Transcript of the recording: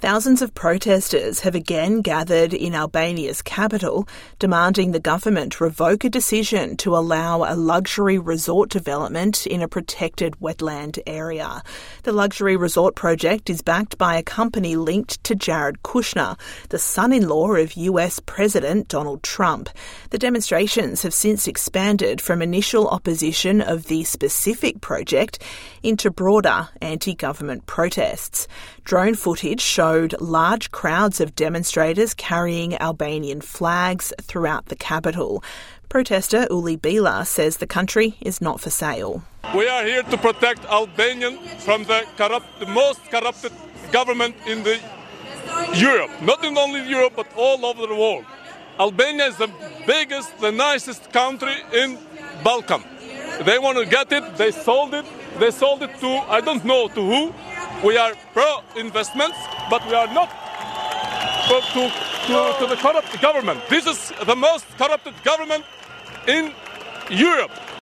Thousands of protesters have again gathered in Albania's capital, demanding the government revoke a decision to allow a luxury resort development in a protected wetland area. The luxury resort project is backed by a company linked to Jared Kushner, the son-in-law of US President Donald Trump. The demonstrations have since expanded from initial opposition of the specific project into broader anti-government protests. Drone footage showed large crowds of demonstrators carrying Albanian flags throughout the capital. Protester Uli Bila says the country is not for sale. We are here to protect Albania from the most corrupted government in Europe. Not in only Europe, but all over the world. Albania is the biggest, the nicest country in Balkan. They want to get it, they sold it. They sold it to, I don't know to who. We are pro-investments, but we are not to the corrupt government. This is the most corrupted government in Europe.